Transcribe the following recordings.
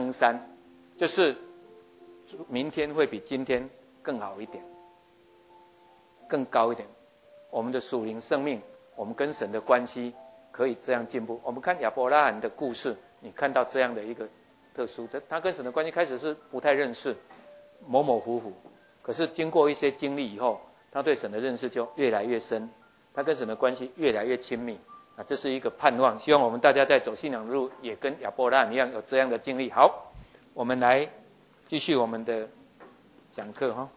登山，就是明天会比今天更好一点，更高一点。我们的属灵生命，我们跟神的关系可以这样进步。我们看亚伯拉罕的故事，你看到这样的一个特殊的，他跟神的关系开始是不太认识，模模糊糊，可是经过一些经历以后，他对神的认识就越来越深，他跟神的关系越来越亲密。这是一个盼望，希望我们大家在走信仰的路，也跟亚伯拉罕一样有这样的经历。好，我们来继续我们的讲课哈。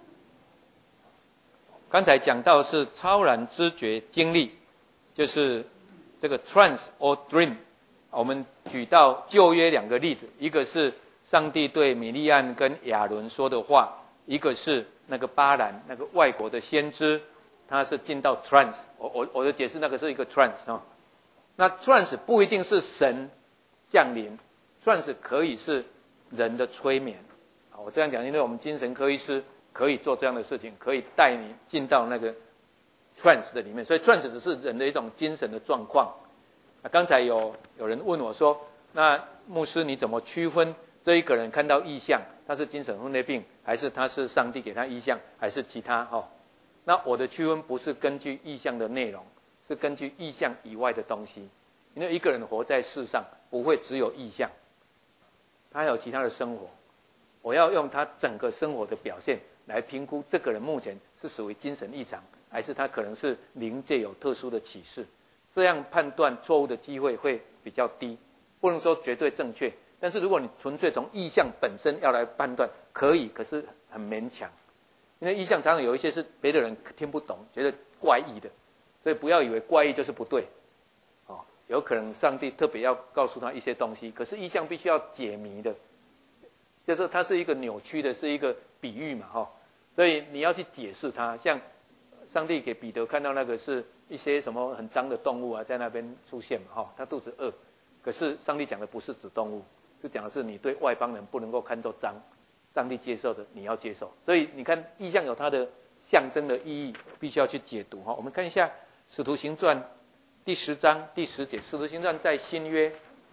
刚才讲到是超然知觉经历，就是这个 trance or dream。我们举到旧约2个例子，一个是上帝对米利暗跟亚伦说的话，一个是那个巴兰那个外国的先知。他是进到 trance， 我的解释那个是一个 trance 哦。那 trance 不一定是神降临 ，trance 可以是人的催眠。我这样讲，因为我们精神科医师可以做这样的事情，可以带你进到那个 trance 的里面。所以 trance 只是人的一种精神的状况。刚才有人问我说，那牧师你怎么区分这一个人看到异象，他是精神分裂病，还是他是上帝给他异象，还是其他哦？那我的区分不是根据意象的内容，是根据意象以外的东西。因为一个人活在世上，不会只有意象，他还有其他的生活。我要用他整个生活的表现来评估这个人目前是属于精神异常，还是他可能是灵界有特殊的启示。这样判断错误的机会会比较低，不能说绝对正确。但是如果你纯粹从意象本身要来判断，可以，可是很勉强。因为意象常常有一些是别的人听不懂，觉得怪异的，所以不要以为怪异就是不对，有可能上帝特别要告诉他一些东西，可是意象必须要解谜的，就是它是一个扭曲的，是一个比喻嘛，所以你要去解释它。像上帝给彼得看到那个是一些什么很脏的动物啊，在那边出现嘛，他肚子饿，可是上帝讲的不是指动物，是讲的是你对外邦人不能够看作脏。上帝接受的，你要接受。所以你看，意象有它的象征的意义，必须要去解读。我们看一下《使徒行传》第10章第10节，《使徒行传》在新约。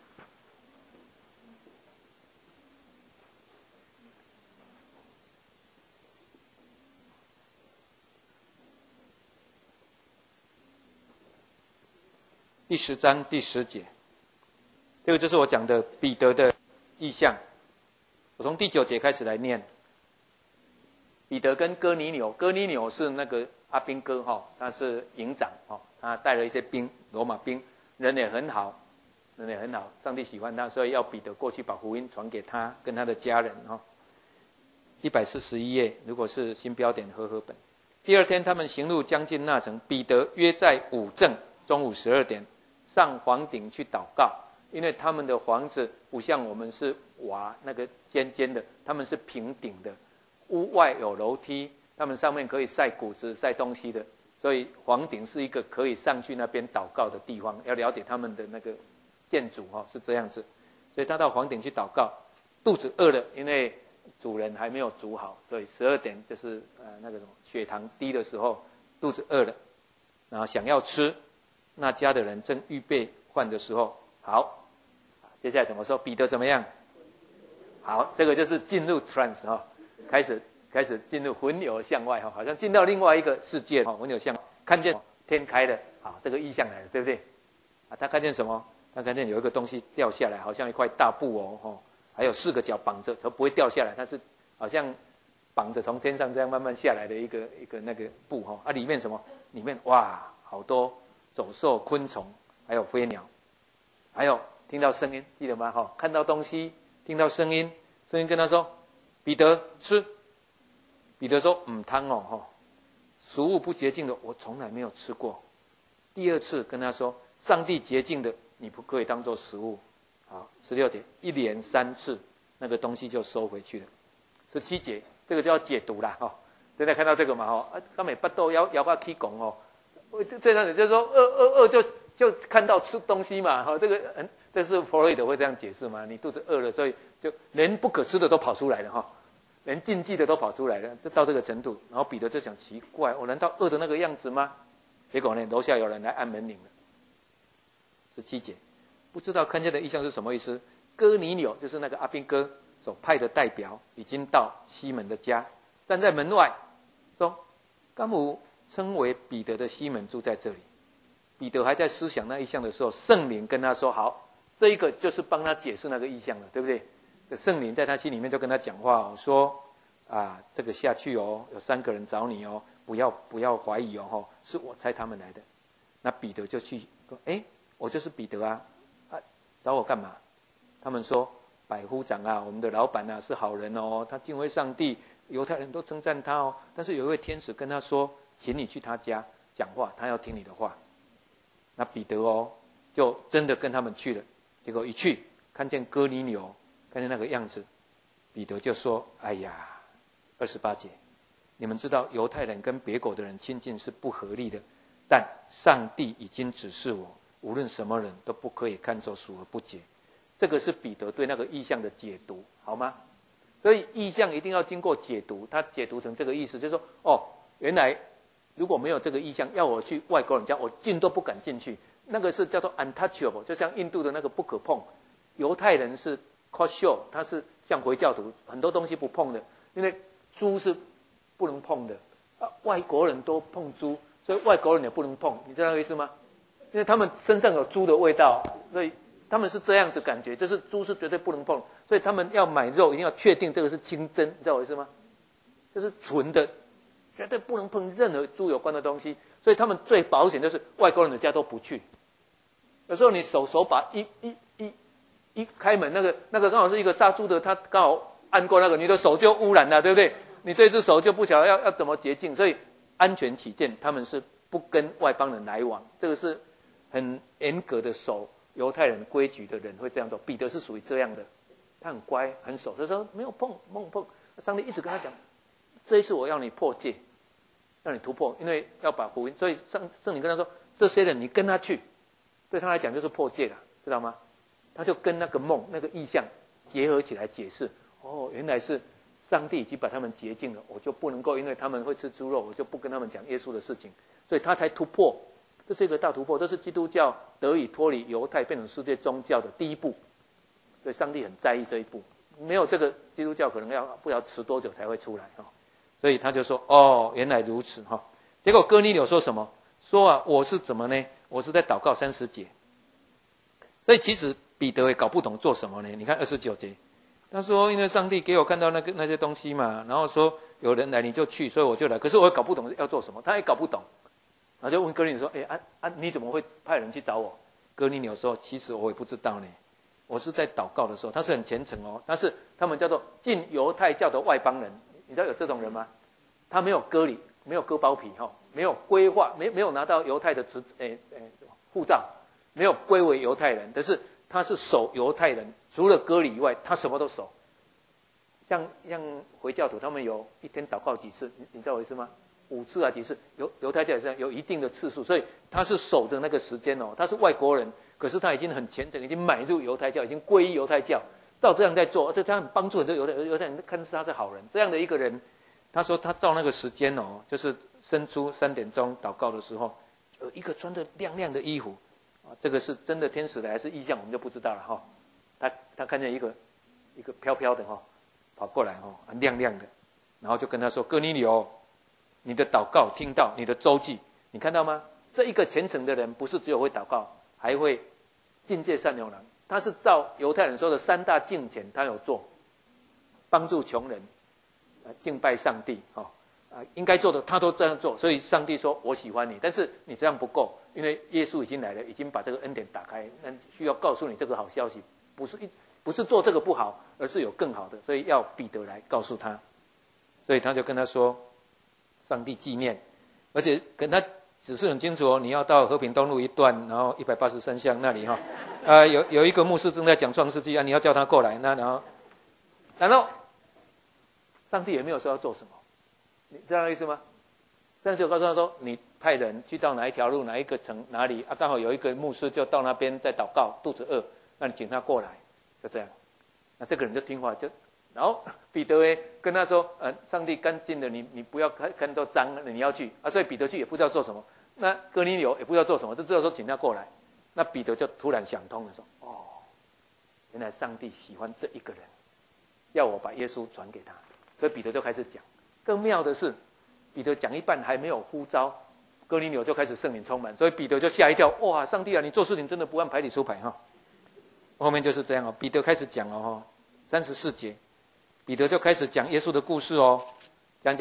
第10章第10节，这个就是我讲的彼得的意象。我从第9节开始来念。彼得跟哥尼流，哥尼流是那个阿兵哥他是营长他带了一些兵，罗马兵，人也很好，上帝喜欢他，所以要彼得过去把福音传给他跟他的家人141页，如果是新标点和合本。第2天，他们行路将近那城，彼得约在午正中午12点上房顶去祷告，因为他们的房子不像我们是瓦那个尖尖的，他们是平顶的，屋外有楼梯，他们上面可以晒谷子晒东西的，所以房顶是一个可以上去那边祷告的地方。要了解他们的那个建筑是这样子，所以他到房顶去祷告，肚子饿了，因为主人还没有煮好，所以12点就是那个什么血糖低的时候，肚子饿了，然后想要吃，那家的人正预备饭的时候，好，接下来怎么说？彼得怎么样？好，这个就是进入 trance 开始进入魂游向外好像进到另外一个世界魂游向外，看见天开了，好，这个意象来了，对不对？他看见什么？他看见有一个东西掉下来，好像一块大布偶还有4个脚绑着，它不会掉下来，它是好像绑着从天上这样慢慢下来的一个那个布里面什么？里面哇，好多走兽、昆虫，还有飞鸟，还有听到声音，记得吗？看到东西，听到声音，声音跟他说：“彼得吃。”彼得说：“汤食物不洁净的，我从来没有吃过。”第2次跟他说：“上帝洁净的，你不可以当作食物。”好，16节，一连3次，那个东西就收回去了。17节，这个就要解读啦现在看到这个嘛他们不都要到起讲这样子就是说饿就看到吃东西嘛这是弗洛伊德会这样解释嘛？你肚子饿了，所以就连不可吃的都跑出来了连禁忌的都跑出来了，就到这个程度。然后彼得就想奇怪，我难道饿的那个样子吗？结果呢，楼下有人来按门铃了。17节，不知道看见的意象是什么意思。 哥尼流就是那个阿兵哥所派的代表，已经到西门的家，站在门外，说：“刚姆称为彼得的西门住在这里。”彼得还在思想那异象的时候，圣灵跟他说：“好，这一个就是帮他解释那个异象了，对不对？”这圣灵在他心里面就跟他讲话哦，说：“啊，这个下去哦，有3个人找你哦，不要怀疑哦，是我差他们来的。”那彼得就去说：“哎，我就是彼得啊，找我干嘛？”他们说：“百夫长啊，我们的老板啊是好人哦，他敬畏上帝，犹太人都称赞他哦。但是有一位天使跟他说，请你去他家讲话，他要听你的话。”那彼得哦，就真的跟他们去了。结果一去，看见哥尼流，看见那个样子，彼得就说：“哎呀，28节，你们知道犹太人跟别国的人亲近是不合理的，但上帝已经指示我，无论什么人都不可以看作属而不洁。”这个是彼得对那个意象的解读，好吗？所以意象一定要经过解读，他解读成这个意思，就是说，哦，原来如果没有这个意象，要我去外国人家，我进都不敢进去。那个是叫做 untouchable， 就像印度的那个不可碰。犹太人是 kosher， 他是像回教徒，很多东西不碰的，因为猪是不能碰的。外国人都碰猪，所以外国人也不能碰，你知道那个意思吗？因为他们身上有猪的味道，所以他们是这样子感觉，就是猪是绝对不能碰，所以他们要买肉一定要确定这个是清真，你知道我意思吗？就是纯的，绝对不能碰任何猪有关的东西，所以他们最保险就是外国人的家都不去。有时候你手把一开门，那个刚好是一个杀猪的，他刚好按过那个，你的手就污染了，对不对？你这只手就不晓得要怎么洁净，所以安全起见，他们是不跟外邦人来往，这个是很严格的守犹太人规矩的人会这样做。彼得是属于这样的，他很乖很守，他说没有碰。上帝一直跟他讲，这一次我要你破戒，让你突破，因为要把福音，所以圣灵跟他说，这些人你跟他去，对他来讲就是破戒了，知道吗？他就跟那个梦那个意象结合起来解释，哦，原来是上帝已经把他们洁净了，我就不能够因为他们会吃猪肉，我就不跟他们讲耶稣的事情，所以他才突破。这是一个大突破，这是基督教得以脱离犹太变成世界宗教的第一步，所以上帝很在意这一步，没有这个基督教可能不知道迟多久才会出来，所以他就说，哦，原来如此。结果哥尼流说什么？说啊，我是怎么呢？我是在祷告30节。所以其实彼得也搞不懂做什么呢？你看29节，他说因为上帝给我看到那些东西嘛，然后说有人来你就去，所以我就来，可是我也搞不懂要做什么，他也搞不懂。然后就问哥尼流说，你怎么会派人去找我？哥尼流说，其实我也不知道呢，我是在祷告的时候，他是很虔诚哦，但是他们叫做进犹太教的外邦人，你知道有这种人吗？他没有割礼，没有割包皮，没有规划，没有拿到犹太的护照，没有归为犹太人，但是他是守犹太人，除了割礼以外，他什么都守。像回教徒，他们有一天祷告几次，你知道我意思吗？5次啊几次，犹太教也是有一定的次数，所以他是守着那个时间哦。他是外国人，可是他已经很虔诚，已经买入犹太教，已经皈依犹太教，照这样在做，而且他很帮助很多犹太人，看他是好人。这样的一个人，他说他照那个时间哦，就是伸出3点钟祷告的时候，有一个穿着亮亮的衣服，这个是真的天使的还是异象，我们就不知道了哈。他看见一个飘飘的跑过来很亮亮的，然后就跟他说：“哥尼流，你的祷告听到，你的周记，你看到吗？这一个虔诚的人，不是只有会祷告，还会境界善良人。他是照犹太人说的3大敬虔，他有做，帮助穷人，敬拜上帝，应该做的他都这样做。所以上帝说我喜欢你，但是你这样不够，因为耶稣已经来了，已经把这个恩典打开，需要告诉你这个好消息，不是做这个不好，而是有更好的，所以要彼得来告诉他。所以他就跟他说，上帝纪念，而且跟他指示很清楚你要到和平东路一段，然后183巷那里有一个牧师正在讲创世纪你要叫他过来，然后上帝也没有说要做什么，你知道意思吗？上帝就告诉他说，你派人去到哪一条路哪一个城哪里刚好有一个牧师就到那边在祷告，肚子饿，那你请他过来，就这样。那这个人就听话，然后彼得跟他说，上帝干净的，你不要看到脏，你要去所以彼得去也不知道做什么。那哥尼流也不知道做什么，就知道说请他过来。那彼得就突然想通了，说， 原来上帝喜欢这一个人，要我把耶稣传给他。所以彼得就开始讲。更妙的是，彼得讲一半还没有呼召，哥尼流就开始圣灵充满，所以彼得就吓一跳，哇，上帝啊，你做事情真的不按牌理出牌哈。后面就是这样哦，彼得开始讲了34节，彼得就开始讲耶稣的故事哦，讲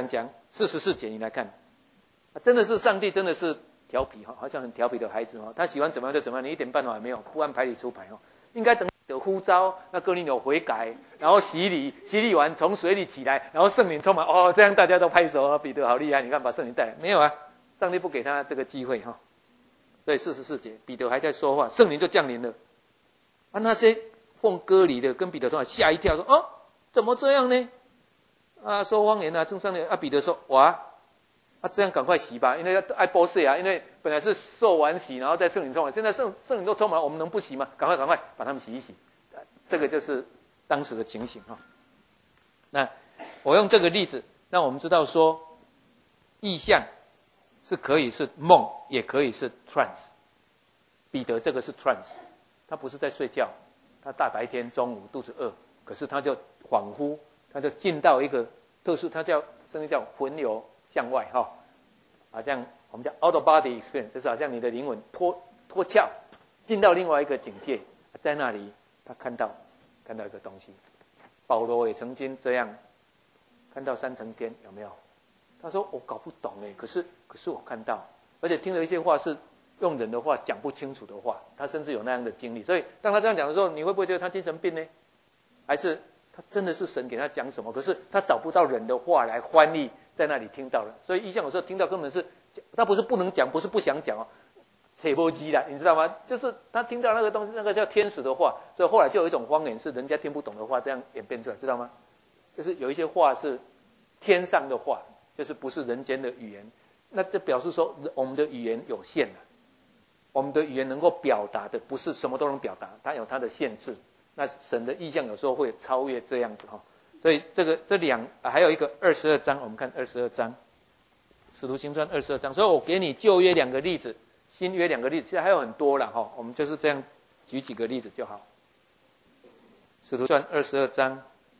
44节你来看，真的是上帝真的是调皮哈，好像很调皮的孩子哦，他喜欢怎么样就怎么样，你一点办法也没有，不按牌理出牌哦，应该等有呼召，那哥尼流悔改，然后洗礼完从水里起来，然后圣灵充满哦，这样大家都拍手啊，彼得好厉害，你看把圣灵带来，没有啊，上帝不给他这个机会哈，所以44节彼得还在说话，圣灵就降临了。啊，那些奉割礼的跟彼得同来吓一跳，说：“哦，怎么这样呢？啊，说方言啊，正上的啊。”彼得说：“哇，啊，这样赶快洗吧，因为要爱波税啊，因为本来是受完洗，然后再圣灵充满，现在圣灵都充满了，我们能不洗吗？赶快把他们洗一洗。”这个就是当时的情形哈。那我用这个例子，让我们知道说，意象是可以是梦，也可以是 trance。彼得这个是 trance。他不是在睡觉，他大白天中午肚子饿，可是他就恍惚，他就进到一个特殊，他圣经叫魂游向外哈，好像我们叫 out of body experience， 就是好像你的灵魂脱壳，进到另外一个境界，在那里他看到一个东西。保罗也曾经这样看到3层天，有没有？他说我搞不懂哎，可是我看到，而且听了一些话是。用人的话讲不清楚的话，他甚至有那样的经历。所以当他这样讲的时候，你会不会觉得他精神病呢？还是他真的是神给他讲什么？可是他找不到人的话来翻译，在那里听到了。所以异象有时候听到根本是，他不是不能讲，不是不想讲哦，扯波机啦，你知道吗？就是他听到那个东西，那个叫天使的话，所以后来就有一种方言是人家听不懂的话，这样演变出来，知道吗？就是有一些话是天上的话，就是不是人间的语言，那就表示说我们的语言有限了。我们的语言能够表达的不是什么都能表达，它有它的限制。那神的意象有时候会超越这样子哈，所以还有一个22章，我们看22章，使徒行传22章。所以我给你旧约2个例子，新约2个例子，现在还有很多了哈，我们就是这样举几个例子就好。使徒传22章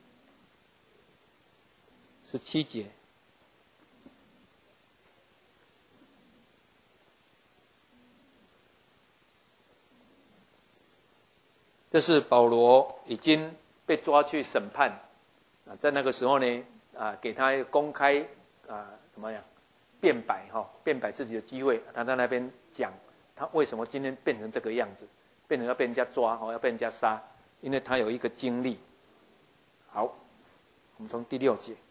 17节。这是保罗已经被抓去审判，在那个时候呢，给他公开怎么样辩白自己的机会。他在那边讲他为什么今天变成这个样子，变成要被人家抓要被人家杀，因为他有一个经历。好，我们从第6节。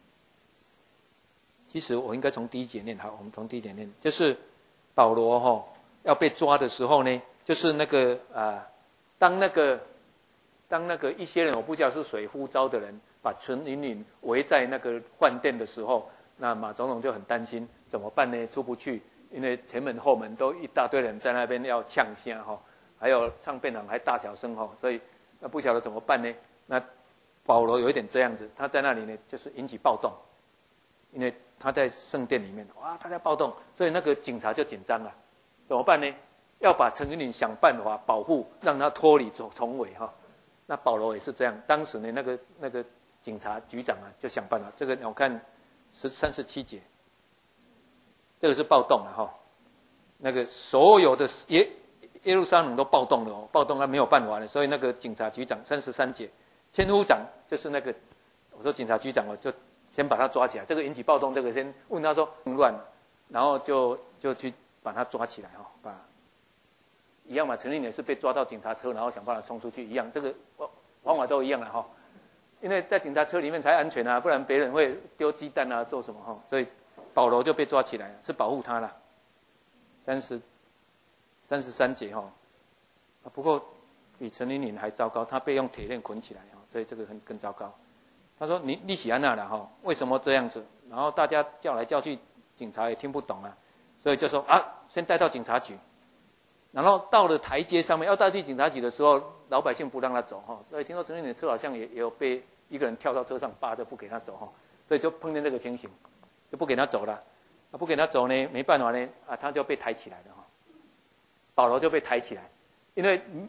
其实我应该从第1节念。好，我们从第1节念，就是保罗要被抓的时候呢，就是那个当那个一些人，我不知道是谁呼召的人，把全营领围在那个饭店的时候，那马总统就很担心怎么办呢？出不去，因为前门后门都一大堆人在那边要呛声还有唱辩场还大小声所以那不晓得怎么办呢？那保罗有一点这样子，他在那里呢就是引起暴动，因为他在圣殿里面哇，大家暴动，所以那个警察就紧张了，怎么办呢？要把陈云林想办法保护，让他脱离重围那保罗也是这样，当时呢那个警察局长就想办法。这个我看37节，这个是暴动了那个所有的耶路撒冷都暴动了暴动没有办法了，所以那个警察局长33节，千夫长就是那个我说警察局长就先把他抓起来，这个引起暴动，这个先问他说乱，然后就去把他抓起来把。一样嘛，陈立也是被抓到警察车，然后想办法冲出去一样，这个方法都一样了因为在警察车里面才安全不然别人会丢鸡蛋做什么所以保罗就被抓起来了，是保护他了。33节不过比陈立还糟糕，他被用铁链捆起来所以这个更糟糕。他说你喜欢那了为什么这样子？然后大家叫来叫去，警察也听不懂所以就说先带到警察局。然后到了台阶上面，要带去警察局的时候，老百姓不让他走所以听说陈立的车好像也有被一个人跳到车上扒着不给他走所以就碰见这个情形，就不给他走了。不给他走呢，没办法呢他就被抬起来了保罗就被抬起来，因为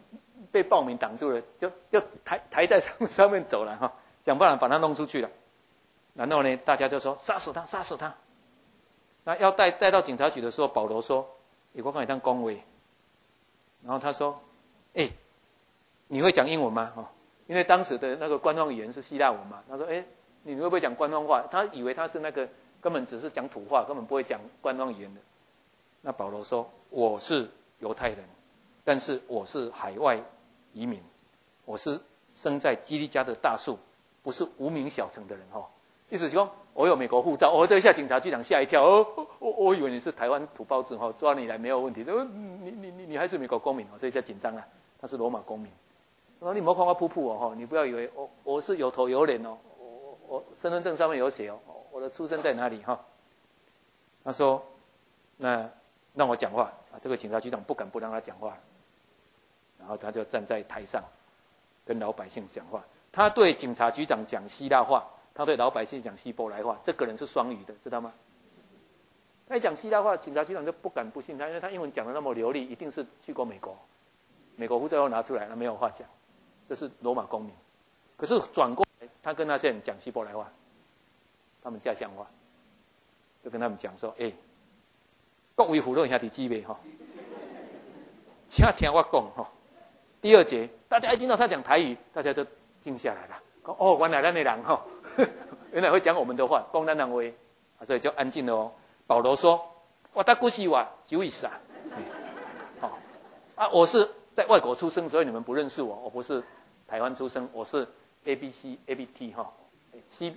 被暴民挡住了，就抬在上面走了哈，想办法把他弄出去了。然后呢，大家就说杀死他，杀死他。那要带到警察局的时候，保罗说：“我跟你当恭维。”然后他说：“你会讲英文吗？”因为当时的那个官方语言是希腊文嘛。他说：“你会不会讲官方话？”他以为他是那个根本只是讲土话，根本不会讲官方语言的。那保罗说：“我是犹太人，但是我是海外移民，我是生在基利家的大树，不是无名小城的人。”意思是说，我有美国护照。这一下警察局长吓一跳，我以为你是台湾土包子，抓你来没有问题。你还是美国公民，这一下紧张了。他是罗马公民。他说：“你莫看我噗你不要以为我是有头有脸我身份证上面有写我的出生在哪里他说：“那让我讲话。”这个警察局长不敢不让他讲话，然后他就站在台上跟老百姓讲话。他对警察局长讲希腊话，他对老百姓讲希伯来话。这个人是双语的，知道吗？他一讲希腊话，警察局长就不敢不信他，因为他英文讲得那么流利，一定是去过美国，美国护照要拿出来，那没有话讲，这是罗马公民。可是转过来，他跟那些人讲希伯来话，他们家乡话，就跟他们讲说：“各位父老兄弟姊妹请听我讲第二节，大家一听到他讲台语，大家就静下来了。原来咱的人原来会讲我们的话，讲咱人话，所以就安静了保罗说：“我大古西瓦9以上，我是在外国出生，所以你们不认识我。我不是台湾出生，我是 ABC ABT C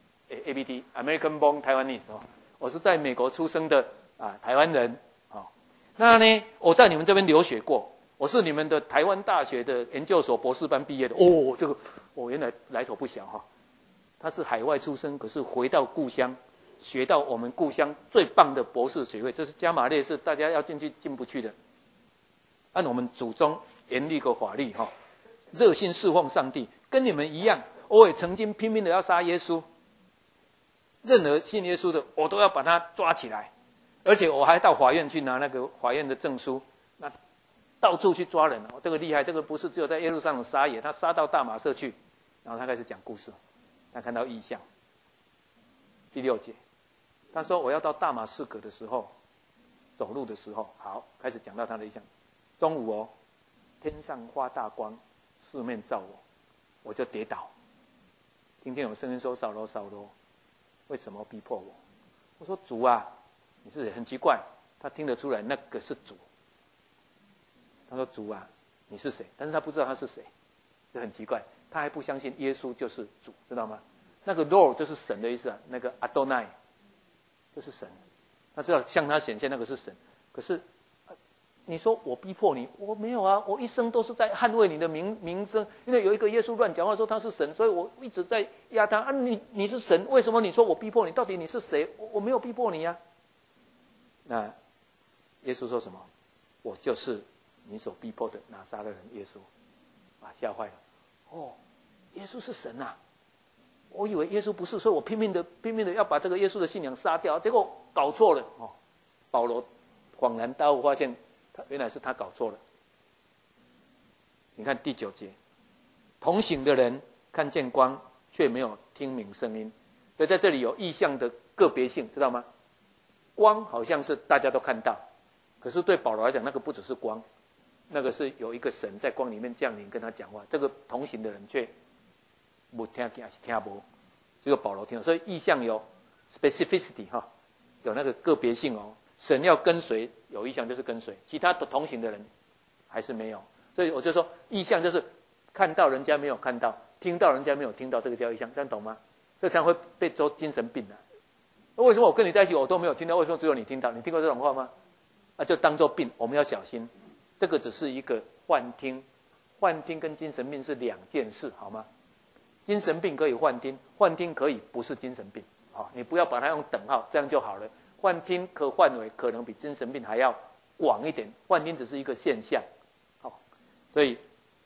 ABT American born Taiwanese 我是在美国出生的台湾人那呢，我在你们这边留学过，我是你们的台湾大学的研究所博士班毕业的。这个原来来头不小他是海外出生，可是回到故乡，学到我们故乡最棒的博士学位，这是加马列，是大家要进去进不去的。按我们祖宗严厉和法律热心侍奉上帝，跟你们一样，我也曾经拼命的要杀耶稣。任何信耶稣的，我都要把他抓起来，而且我还到法院去拿那个法院的证书，那到处去抓人这个厉害，这个不是只有在耶路撒冷杀也，他杀到大马色去，然后他开始讲故事，他看到异象。第6节，他说我要到大马士革的时候，走路的时候，好，开始讲到他的异象。中午天上发大光，四面照我就跌倒，听见有声音说：“扫罗，扫罗，为什么逼迫我？”我说：“主啊，你是很奇怪。”他听得出来那个是主。他说：“主啊，你是谁？”但是他不知道他是谁，就很奇怪。他还不相信耶稣就是主，知道吗？那个 Lord 就是神的意思那个 Adonai 就是神。他知道向他显现那个是神，可是你说我逼迫你，我没有啊，我一生都是在捍卫你的名声。因为有一个耶稣乱讲话说他是神，所以我一直在压他你是神，为什么你说我逼迫你？到底你是谁？我没有逼迫你呀。那耶稣说什么？我就是你所逼迫的拿撒勒人耶稣。吓坏了。耶稣是神啊！我以为耶稣不是，所以我拼命的要把这个耶稣的信仰杀掉，结果搞错了。保罗恍然大悟，发现原来是他搞错了。你看第9节，同行的人看见光，却没有听明声音。所以在这里有异象的个别性，知道吗？光好像是大家都看到，可是对保罗来讲，那个不只是光，那个是有一个神在光里面降临跟他讲话。这个同行的人却不听还是听不，只有保罗听。所以异象有 specificity 有那个个别性神要跟随，有异象就是跟随，其他的同行的人还是没有。所以我就说，异象就是看到人家没有看到，听到人家没有听到，这个叫异象，这样懂吗？这才会被说精神病的。为什么我跟你在一起我都没有听到？为什么只有你听到？你听过这种话吗？就当作病，我们要小心。这个只是一个幻听，幻听跟精神病是2件事，好吗？精神病可以幻听，幻听可以不是精神病。你不要把它用等号，这样就好了。幻听可范围可能比精神病还要广一点，幻听只是一个现象。所以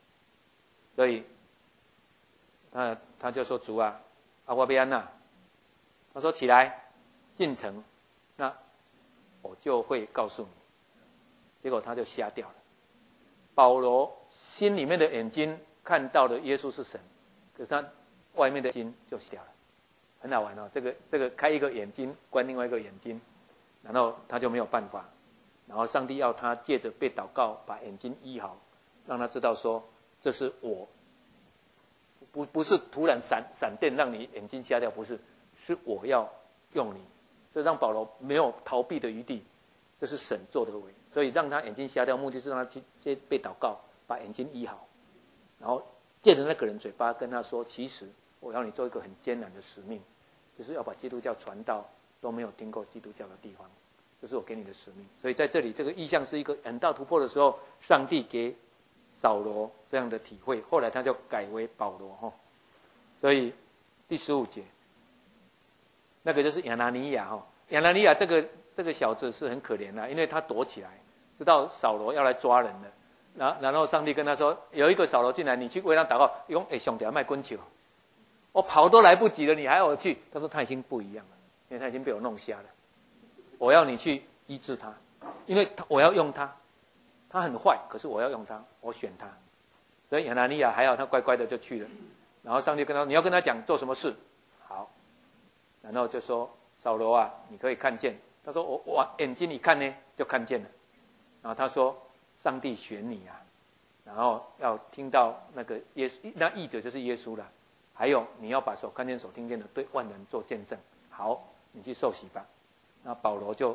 他就说：“主啊，我要安哪？”他说：“起来，进城，那我就会告诉你。”结果他就瞎掉了。保罗心里面的眼睛看到的耶稣是神，可是他外面的眼睛就死掉了，很好玩哦。这个开一个眼睛，关另外一个眼睛，然后他就没有办法。然后上帝要他借着被祷告把眼睛医好，让他知道说这是我，不是突然闪电让你眼睛瞎掉，不是，是我要用你，这让保罗没有逃避的余地，这是神做的为，所以让他眼睛瞎掉，目的是让他接被祷告把眼睛医好，然后借着那个人嘴巴跟他说，其实我要你做一个很艰难的使命，就是要把基督教传到都没有听过基督教的地方，这是我给你的使命。所以在这里这个意象是一个很大突破的时候，上帝给扫罗这样的体会，后来他就改为保罗。所以第15节那个就是亚拿尼亚。亚拿尼亚这个小子是很可怜的，因为他躲起来，知道扫罗要来抓人了，然后上帝跟他说，有一个扫罗进来，你去为他祷告，他说兄弟别滚球，我跑都来不及了，你还要我去？他说他已经不一样了，因为他已经被我弄瞎了，我要你去医治他，因为我要用他，他很坏，可是我要用他，我选他。所以亚拿尼亚还好，他乖乖的就去了。然后上帝跟他说，你要跟他讲做什么事？好，然后就说扫罗啊，你可以看见。他说我眼睛一看呢，就看见了。然后他说上帝选你啊，然后要听到那个耶稣，那译者就是耶稣了。还有你要把手看见手听见的对万人做见证。好，你去受洗吧。那保罗就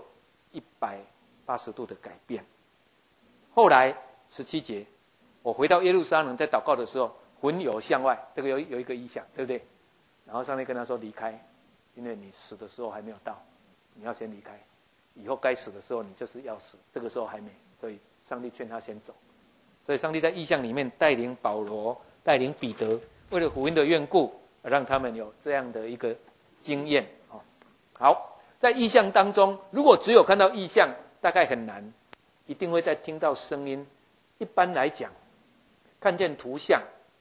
180度的改变。后来17节，我回到耶路撒冷，在祷告的时候，魂游向外，这个有一个意象，对不对？然后上帝跟他说离开，因为你死的时候还没有到，你要先离开，以后该死的时候你就是要死，这个时候还没，所以上帝劝他先走。所以上帝在意象里面带领保罗，带领彼得，为了福音的缘故，让他们有这样的一个经验。好，在意象当中，如果只有看到意象，大概很难，一定会再听到声音。一般来讲，看见图像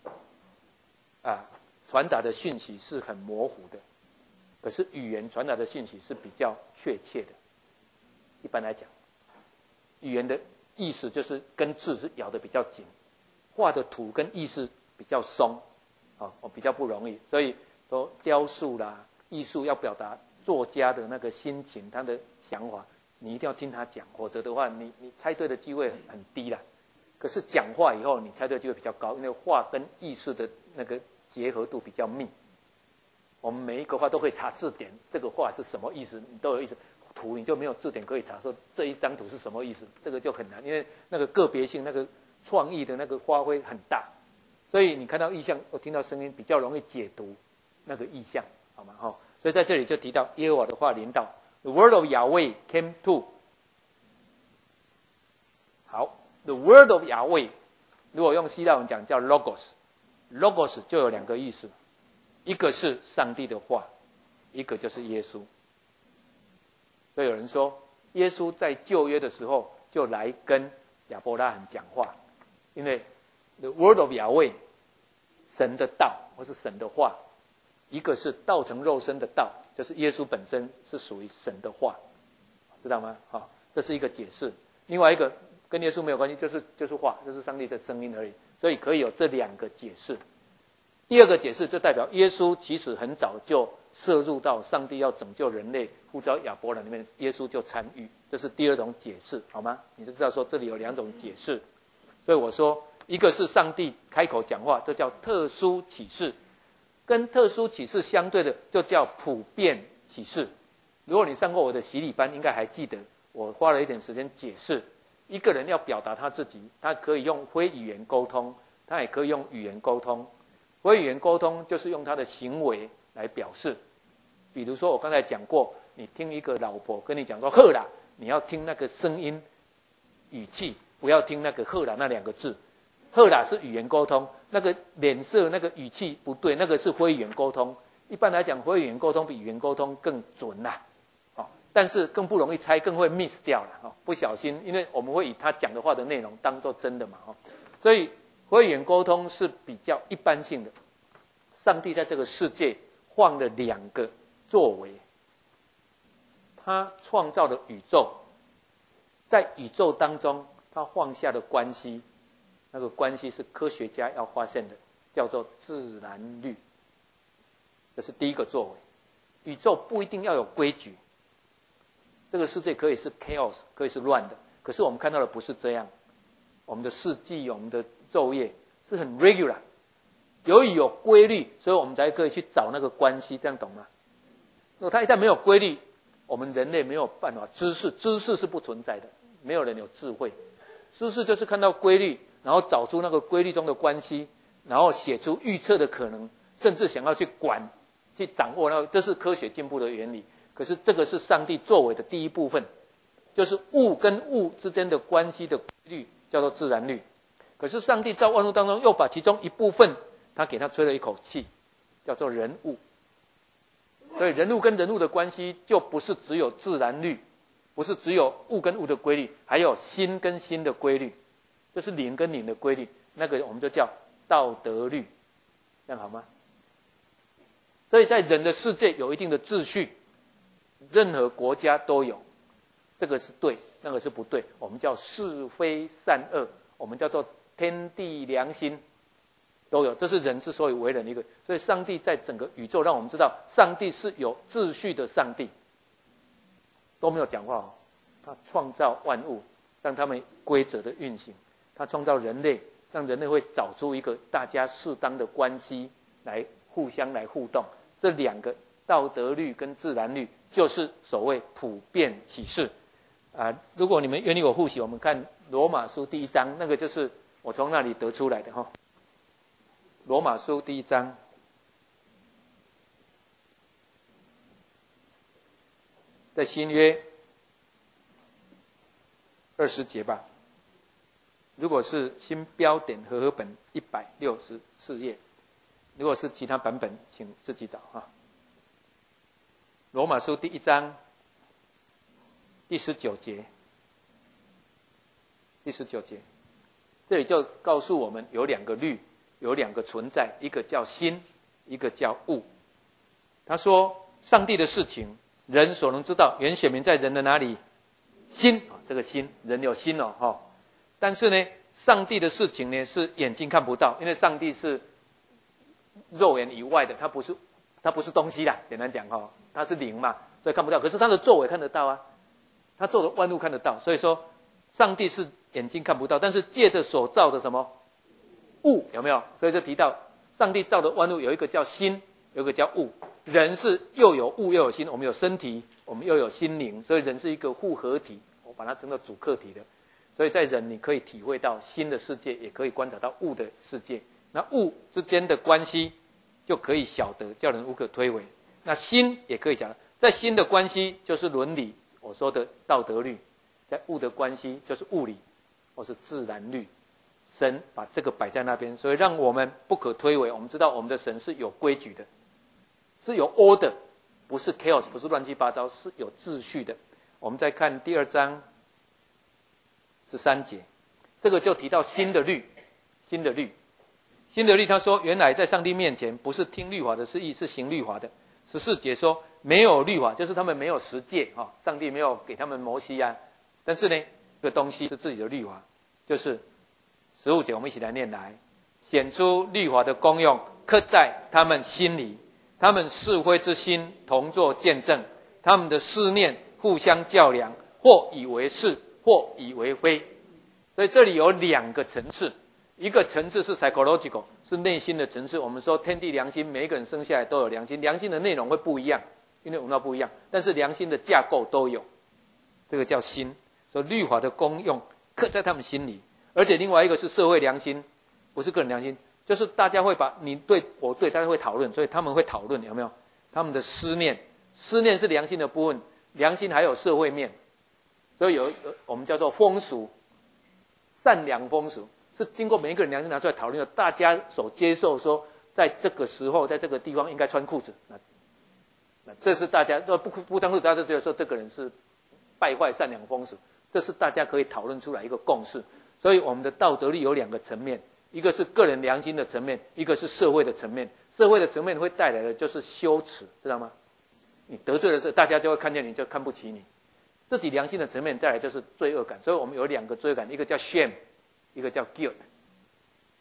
传达的讯息是很模糊的，可是语言传达的讯息是比较确切的。一般来讲，语言的意思就是跟字是咬得比较紧，画的图跟意思比较松，比较不容易。所以说雕塑啦、艺术要表达作家的那个心情、他的想法，你一定要听他讲，否则的话，你猜对的机会很低啦。可是讲话以后，你猜对的机会比较高，因为话跟意思的那个结合度比较密。我们每一个话都可以查字典，这个话是什么意思，你都有意思。图你就没有字典可以查，说这一张图是什么意思，这个就很难，因为那个个别性、那个创意的那个发挥很大。所以你看到意象，我听到声音，比较容易解读那个意象，好吗？所以在这里就提到耶和华的话临到 ，The word of Yahweh came to。好 ，The word of Yahweh， 如果用希腊文讲叫 logos，logos 就有2个意思，一个是上帝的话，一个就是耶稣。所以有人说，耶稣在旧约的时候就来跟亚伯拉罕讲话，因为 the word of Yahweh， 神的道或是神的话，一个是道成肉身的道，就是耶稣本身是属于神的话，知道吗？这是一个解释。另外一个跟耶稣没有关系，就是话，就是上帝的声音而已。所以可以有这2个解释。第2个解释就代表耶稣其实很早就涉入到上帝要拯救人类呼召亚伯兰里面，耶稣就参与，这是第2种解释，好吗？你就知道说这里有2种解释。所以我说，一个是上帝开口讲话，这叫特殊启示，跟特殊启示相对的就叫普遍启示。如果你上过我的洗礼班，应该还记得我花了一点时间解释，一个人要表达他自己，他可以用非语言沟通，他也可以用语言沟通。非语言沟通就是用他的行为来表示。比如说我刚才讲过，你听一个老婆跟你讲说呵啦，你要听那个声音语气，不要听那个呵啦那2个字。呵啦是语言沟通，那个脸色那个语气不对，那个是非语言沟通。一般来讲，非语言沟通比语言沟通更准啦，但是更不容易猜，更会 miss 掉了，不小心，因为我们会以他讲的话的内容当作真的嘛，所以非语言沟通是比较一般性的。上帝在这个世界放了2个作为，他创造了宇宙，在宇宙当中他放下了关系， 那个关系是科学家要发现的，叫做自然律。这是第一个作为。宇宙不一定要有规矩，这个世界可以是 chaos， 可以是乱的，可是我们看到的不是这样。我们的四季，我们的昼夜是很 regular， 由于有规律，所以我们才可以去找那个关系，这样懂吗？如果它一旦没有规律，我们人类没有办法知识是不存在的，没有人有智慧。知识就是看到规律，然后找出那个规律中的关系，然后写出预测的可能，甚至想要去管、去掌握那个，这是科学进步的原理。可是这个是上帝作为的第一部分，就是物跟物之间的关系的规律，叫做自然律。可是上帝造万物当中，又把其中一部分，他给他吹了一口气，叫做人物。所以人物跟人物的关系，就不是只有自然律，不是只有物跟物的规律，还有心跟心的规律，就是灵跟灵的规律，那个我们就叫道德律，这样好吗？所以在人的世界有一定的秩序，任何国家都有，这个是对，那个是不对，我们叫是非善恶，我们叫做天地良心，都有。这是人之所以为人的一个，所以上帝在整个宇宙让我们知道，上帝是有秩序的上帝。都没有讲话哦，他创造万物，让他们规则的运行，他创造人类，让人类会找出一个大家适当的关系来互相来互动。这两个道德律跟自然律，就是所谓普遍启示如果你们愿意我复习，我们看罗马书第1章，那个就是我从那里得出来的哈。罗马书第1章，在新约20节吧。如果是新标点和合本164页，如果是其他版本，请自己找哈。罗马书第1章第19节，第19节，这里就告诉我们有两个律，有两个存在，一个叫心，一个叫物。他说，上帝的事情，人所能知道，原显明在人的哪里？心，这个心，人有心哦，但是呢，上帝的事情呢是眼睛看不到，因为上帝是肉眼以外的，它不是东西啦，简单讲它是灵嘛，所以看不到。可是他的作为看得到啊，他做的万物看得到，所以说上帝是眼睛看不到，但是借着所造的什么物，有没有？所以就提到上帝造的万物有一个叫心，有一个叫物。人是又有物又有心，我们有身体，我们又有心灵，所以人是一个复合体，我把它称作主客体的。所以在人你可以体会到心的世界，也可以观察到物的世界。那物之间的关系就可以晓得，叫人无可推诿。那心也可以讲，在心的关系就是伦理，我说的道德律；在物的关系就是物理，或是自然律。神把这个摆在那边，所以让我们不可推诿。我们知道我们的神是有规矩的，是有 order， 不是 chaos， 不是乱七八糟，是有秩序的。我们再看第2章13节，这个就提到新的律，新的律。新的律他说，原来在上帝面前不是听律法的是义，是行律法的。14节说没有律法，就是他们没有十诫上帝没有给他们摩西啊。但是呢，这个东西是自己的律法，就是15节我们一起来念来，显出律法的功用，刻在他们心里，他们是非之心同作见证，他们的思念互相较量，或以为是，或以为非。所以这里有两个层次，一个层次是 psychological， 是内心的层次。我们说天地良心，每一个人生下来都有良心，良心的内容会不一样，因为文化不一样，但是良心的架构都有，这个叫心。所以律法的功用刻在他们心里。而且另外一个是社会良心，不是个人良心，就是大家会把你对我对，大家会讨论，所以他们会讨论，有没有？他们的思念是良心的部分，良心还有社会面，所以我们叫做风俗，善良风俗是经过每一个人良心拿出来讨论的，大家所接受说，在这个时候，在这个地方应该穿裤子，那这是大家不穿裤子，大家就觉得说这个人是败坏善良风俗，这是大家可以讨论出来一个共识。所以我们的道德律有两个层面，一个是个人良心的层面，一个是社会的层面。社会的层面会带来的就是羞耻，知道吗？你得罪了事，大家就会看见你，就看不起你。自己良心的层面再来就是罪恶感，所以我们有两个罪恶感，一个叫 shame， 一个叫 guilt。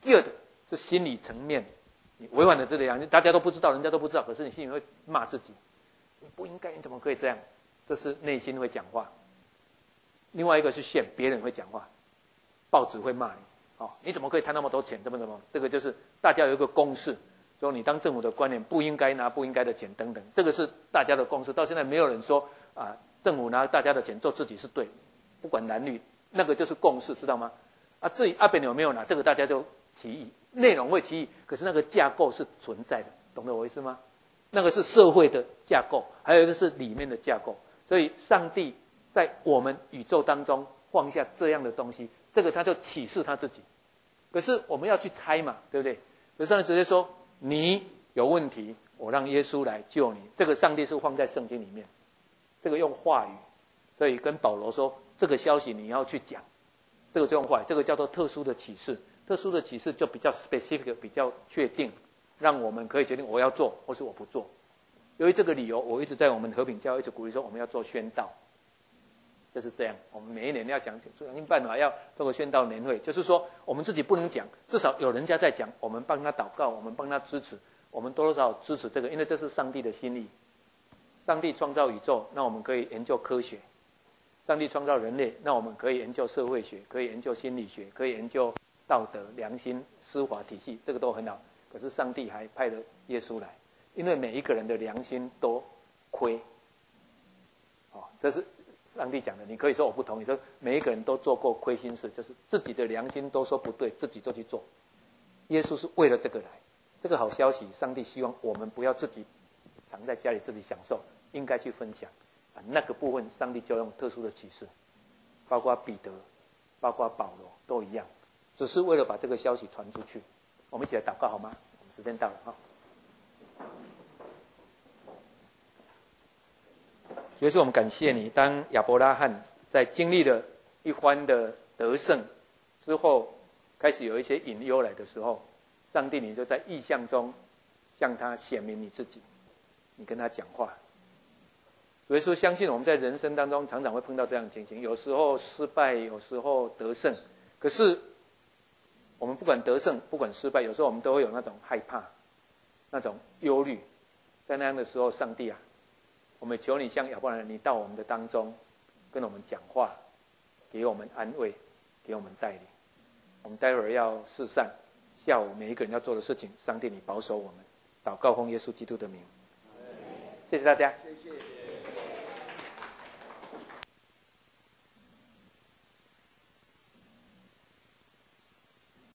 第二的是心理层面，你违反了这个良心，大家都不知道，人家都不知道，可是你心里会骂自己，你不应该，你怎么可以这样？这是内心会讲话。另外一个是别人会讲话，报纸会骂你，哦，你怎么可以贪那么多钱？怎么？这个就是大家有一个公式，说你当政府的官员不应该拿不应该的钱等等，这个是大家的公式。到现在没有人说啊，政府拿大家的钱做自己是对，不管男女，那个就是共识，知道吗？啊，至于阿扁有没有拿，这个大家就歧义，内容会歧义，可是那个架构是存在的，懂得我意思吗？那个是社会的架构，还有一个是里面的架构。所以上帝在我们宇宙当中放下这样的东西，这个他就启示他自己。可是我们要去猜嘛，对不对？可是上帝直接说你有问题，我让耶稣来救你。这个上帝是放在圣经里面，这个用话语，所以跟保罗说这个消息你要去讲，这个就用话语，这个叫做特殊的启示。特殊的启示就比较 specific， 比较确定，让我们可以决定我要做或是我不做。由于这个理由，我一直在我们和平教会一直鼓励说我们要做宣道，就是这样。我们每一年要想尽办法要做个宣道年会，就是说我们自己不能讲，至少有人家在讲，我们帮他祷告，我们帮他支持，我们多少支持这个，因为这是上帝的心意。上帝创造宇宙，那我们可以研究科学；上帝创造人类，那我们可以研究社会学，可以研究心理学，可以研究道德、良心、司法体系，这个都很好。可是上帝还派了耶稣来，因为每一个人的良心都亏。哦，这是上帝讲的。你可以说我不同意，说每一个人都做过亏心事，就是自己的良心都说不对，自己就去做。耶稣是为了这个来，这个好消息，上帝希望我们不要自己藏在家里自己享受，应该去分享。那个部分，上帝就用特殊的启示，包括彼得，包括保罗都一样，只是为了把这个消息传出去。我们一起来祷告好吗？我们时间到了哈。所以说，我们感谢你，当亚伯拉罕在经历了一番的得胜之后，开始有一些隐忧来的时候，上帝你就在异象中向他显明你自己，你跟他讲话。所以说，相信我们在人生当中常常会碰到这样的情形，有时候失败，有时候得胜。可是我们不管得胜，不管失败，有时候我们都会有那种害怕，那种忧虑。在那样的时候，上帝啊，我们求你像亚伯拉罕，你到我们的当中，跟我们讲话，给我们安慰，给我们带领。我们待会儿要四散，下午每一个人要做的事情，上帝你保守我们。祷告奉耶稣基督的名，谢谢大家。